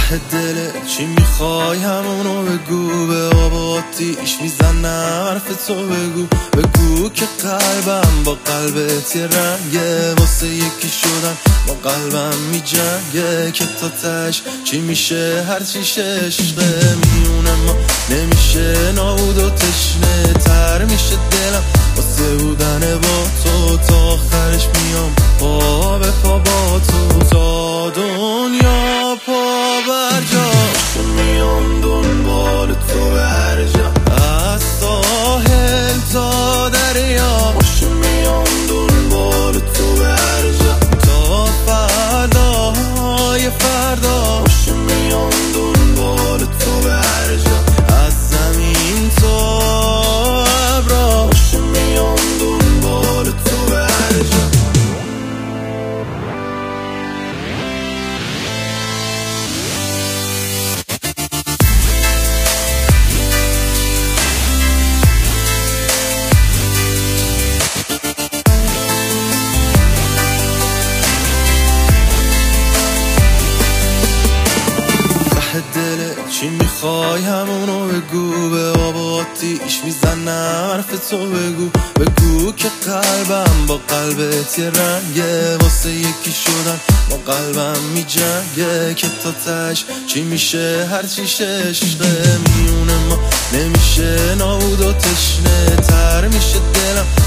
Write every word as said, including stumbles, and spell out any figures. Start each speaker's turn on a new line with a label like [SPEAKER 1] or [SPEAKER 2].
[SPEAKER 1] دلت چی میخوای همونو بگو، به آب آتیش میزنم حرف تو بگو. بگو که قلبم با قلبت یه رنگه، واسه یکی شدن با قلبم میجنگه. که تا تش چی میشه هرچی عشقه میونه ما نمیشه نابود و تشنه تر میشه دلم واسه بودن با تو. تا آخرش میام پا به پا با تو، تا دنیا پا بر جا میام دنبال تو به هر جا، از ساحل تا دریا میام دنبال تو به هر جا، تا فرداهای فردا میام دنبال تو به هر جا، از زمین تا ابرا میام دنبال تو به هر جا. دلت چی میخوای همونو بگو، به آب آتیش میزنم حرف تو بگو. بگو که قلبم با قلبت یه رنگه، واسه یکی شدن با قلبم میجنگه. که تا تش چی میشه هرچی عشقه میونه ما نمیشه نابود و تشنه تر میشه دلم